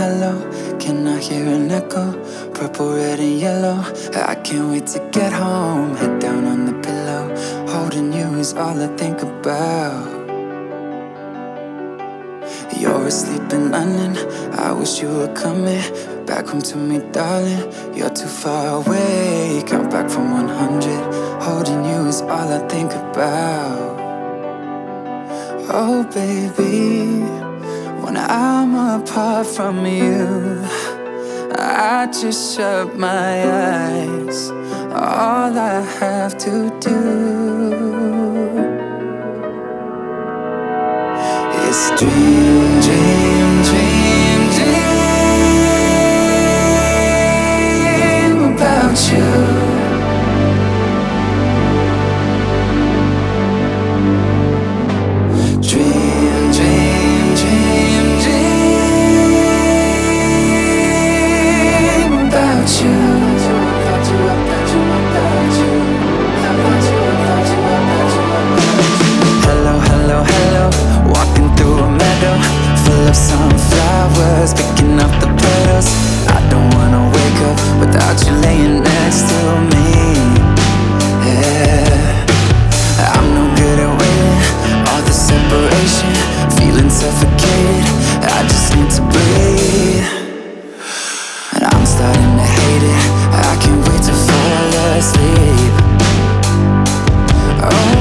hello. Can I hear an echo? Purple, red and yellow. I can't wait to get home. Head down on the pillow. Holding you is all I think about. You're asleep in London. I wish you were coming back home to me, darling. You're too far away. Count back from 100. Holding you is all I think about. Oh baby, when I'm apart from you, I just shut my eyes. All I have to do is dream, dream, dream, dream about you. Dream, dream, dream, dream about you. Hello, hello, hello. Walking through a meadow full of sunflowers, picking up the petals. I don't wanna wake up without you laying next to me. Yeah, I'm no good at waiting. All the separation, feeling suffocated. I just need to breathe, and I'm starting to hate it. I can't wait to fall asleep. Oh